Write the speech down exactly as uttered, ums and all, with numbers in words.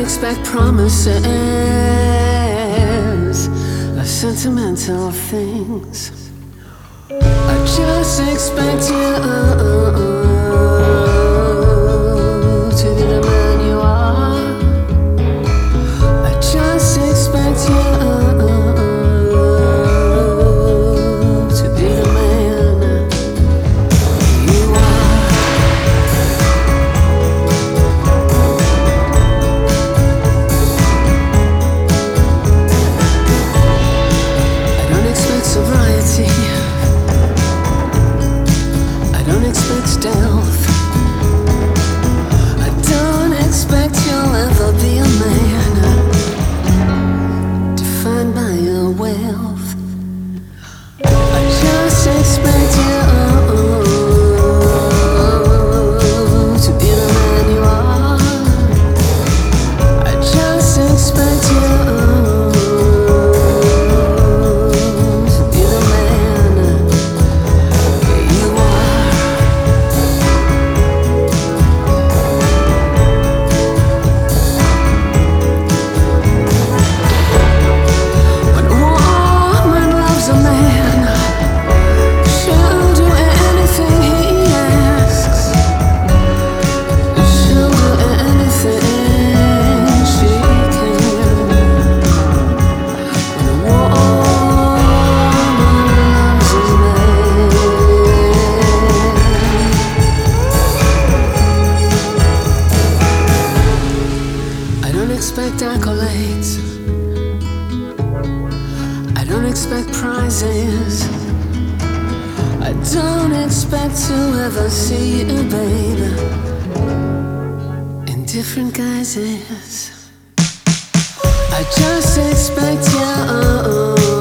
expect promises of sentimental things. I just expect you to be the man you are. I just expect you to be the man you are. I don't expect sobriety. I don't expect stealth. I don't expect you'll ever be a man defined by your wealth. I just expect you to be the man you are. I just expect you to be the man you are. When a woman loves a man, she'll do anything he asks. She'll do anything she can. When a woman loves a man, I don't expect accolades. I don't expect prizes. I don't expect to ever see you, baby, in different guises. I just expect you